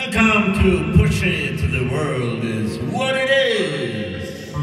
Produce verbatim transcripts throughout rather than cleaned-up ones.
Welcome to Push It to the World is what it is.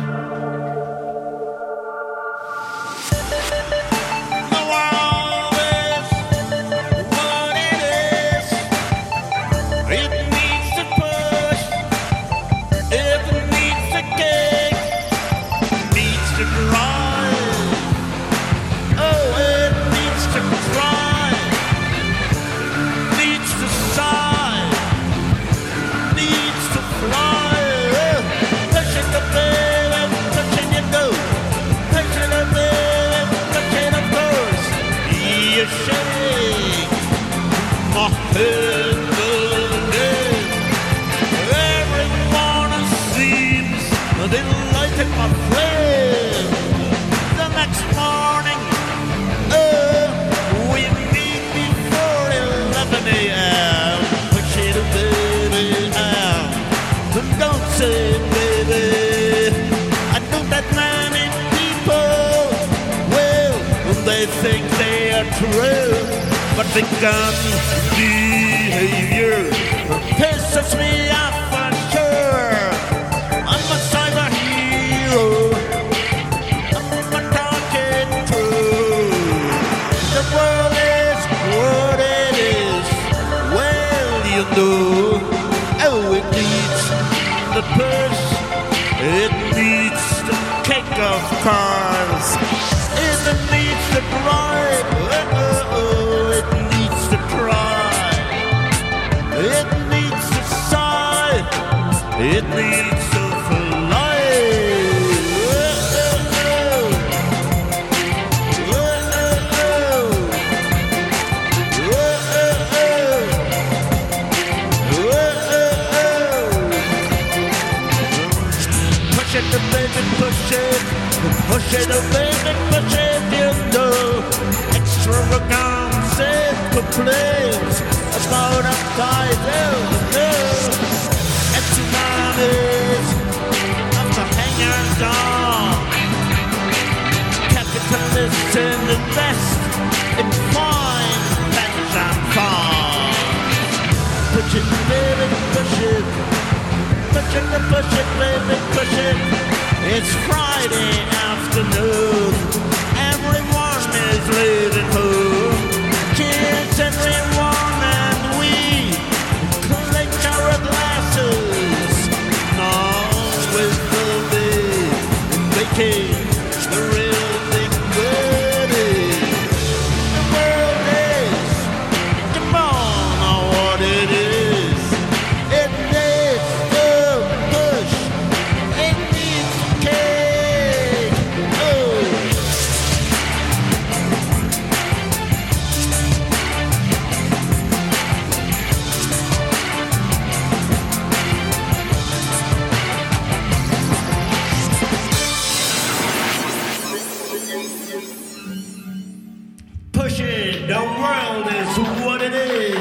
The world is what it is. It needs to push. It needs to kick. Needs to drive. Oh, it needs to cry. Needs to sigh. Needs to fly. Pushing the baby, pushing it go. Pushing the baby, pushing of course. You shake my head again. Every morning seems delighted, my friend. The next morning, oh, we meet before eleven a.m. Push it, baby, out. Don't say, baby. I know that many people, well, they think they are true, but the gun behavior pisses me off for sure. I'm a cyber hero. I'm a talking true. The world is what it is. Well, you know, oh, it needs the push. It needs the kick of cars. It needs to drive. Oh, oh, it needs to try. It needs to sigh. It needs to fly. Oh, oh, oh. Oh, oh, oh. Oh, oh, oh. Oh, oh, oh. Push it, the baby, push it. Push it, the baby, push it, you know. Extravagance and complaints about a tide, oh no. And tsunamis of the hangers on. Capitalists invest in fine pension funds. Push it, baby, push it. Push it, push it, baby, push it. It's Friday afternoon. Everyone is leaving home. Kids everyone and we collect our glasses. Now with the big making the real big wedding. The world is, come on, now what it is. It needs to push. It needs to kick. Oh. Push it, the world is what it is.